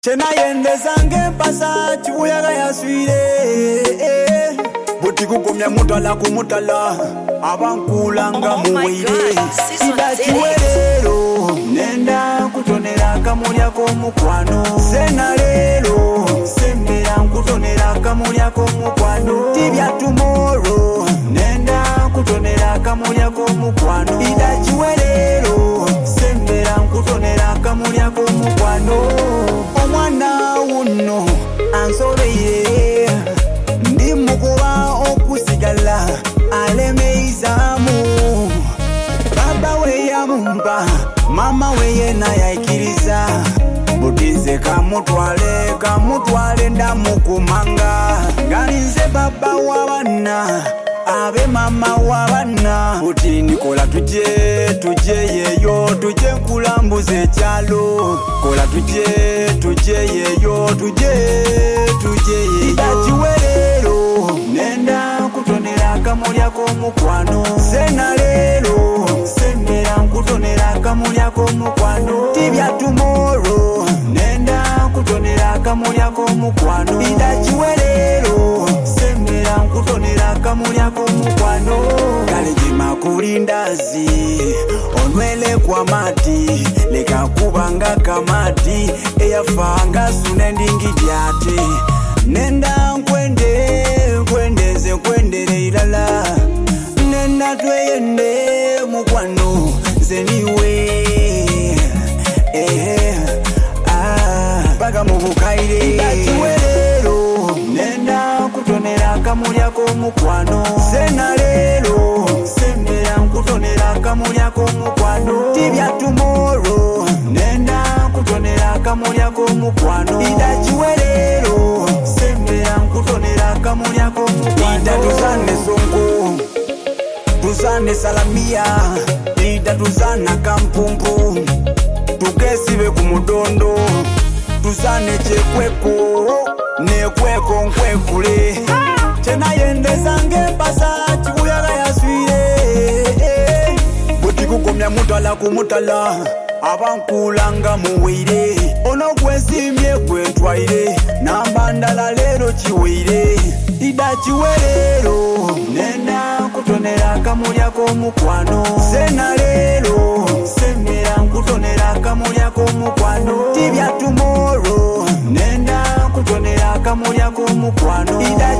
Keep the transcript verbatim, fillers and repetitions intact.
Chena yendeza ngempasa chibuyaga yaswire Buti kukomya mutala kumutala Abankulanga muwire Ida chiwerero Nenda kutonera kamulya komukwano Sena lero Sembera nkutonera kamulya komukwano Tibya tomorrow Nenda kutonera kamulya komukwano Ida chiwerero Sembera nkutonera kamulya komukwano Omwana uno ansobeye Ndi mukuba okusigala alemeizamu Baba we yamumba mama we yena yaikiriza Budize kamutwale kamutwale ndamukumanga Nganinze baba wabana abe mama wabana Buti nikola tuje tuje yeyo tuje nkulambuze chalo Kola tuje tuje yeyo tuje tuje yeyo Idachiwerero nenda kutonera kamulya komukwano Sena lero sembera nkutonera kamulya komukwano Tibya tomorrow nenda kutonera kamulya komukwano Idachiwerero sembera nkutonera kamulya komukwano Kale jima kulindazi onwele kwa mati leka kubanga kamati eyafanga sunendingi dyate Nenda nkwende nkwendeze kwendere ilala Nenda tweyende mukwano zeniwe eh ah baga mubukaire Idachiwerero nenda kutonera kamulya komukwano Sena lero sembera nkutonera kamulya komukwano Tibya tomorrow nenda kutonera kamulya komukwano Idachiwerero sembera nkutonera kamulya komukwano Ida tuzane songo tuzane salamia Ida tuzana kampumpu tukesibe kumudondo tuzane chekweko nekweko nkwekule Chena yendeza ngempasa chibuyaga yaswire Buti kukomya mutala kumutala Abankulanga muwire Ono kwesimye kwentwaire Nambandala lero chiwire Ida chiwerero Nenda kutonera kamulya komukwano Sena lero Sembera nkutonera kamulya komukwano Tibya tomorrow Nenda kutonera kamulya komukwano Ida